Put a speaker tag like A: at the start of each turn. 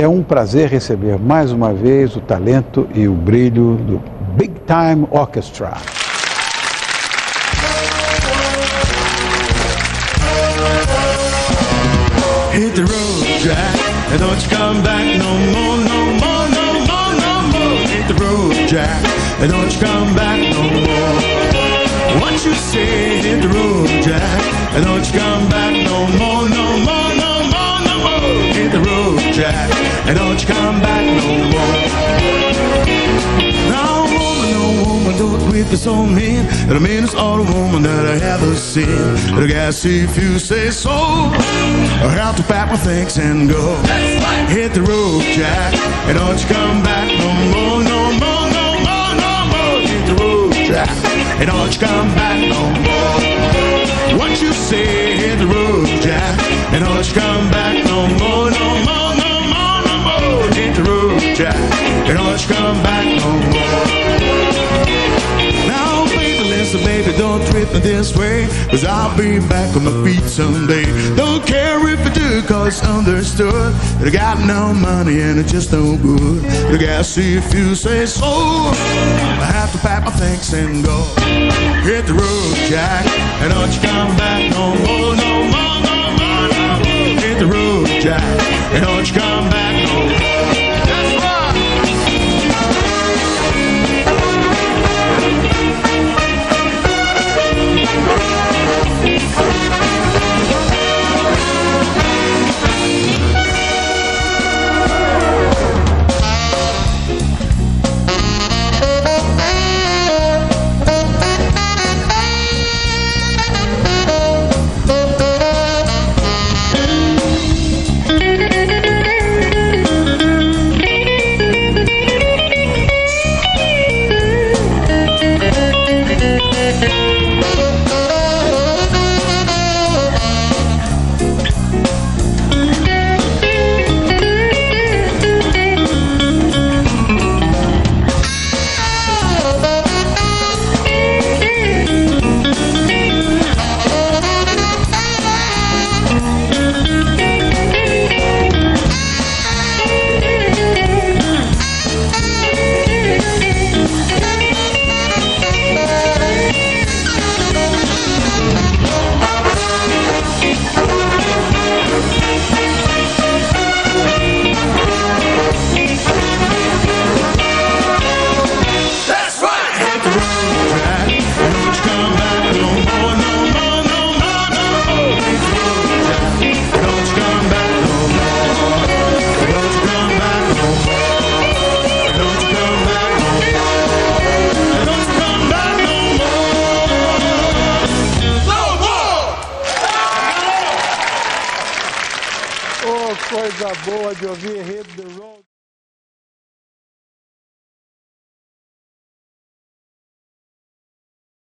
A: É um prazer receber mais uma vez o talento e o brilho do Big Time Orchestra.
B: Hit the road, Jack, and don't you come back no more, no more, no more, no more. Hit the road, Jack, and don't you come back no more. What you say, hit the road, Jack, and don't you come back no more, no more, no more, no more. Hit the road, Jack, and don't you come back no more. No woman, don't treat me so mean. And I mean it's all the woman that I ever seen. But I guess if you say so, I have to pack my things and go. Hit the road, Jack, and don't you come back no more, no more, no more, no more. Hit the road, Jack, and don't you come back no more. What you say, hit the road, Jack, and don't you come back no more, no more, no more, no more. Hit the road, Jack, and don't you come back no more. Now, baby, listen, baby, don't treat me this way, 'cause I'll be back on my feet someday. Don't care if I do, 'cause understood that I got no money and it's just no good. I guess if you say so, I have to pack my things and go. Hit the road, Jack, and don't you come back no more, no more, no more, no more. Hit the road, Jack, and don't you come back no more. That's right.
A: Coisa boa de ouvir Hit the Road.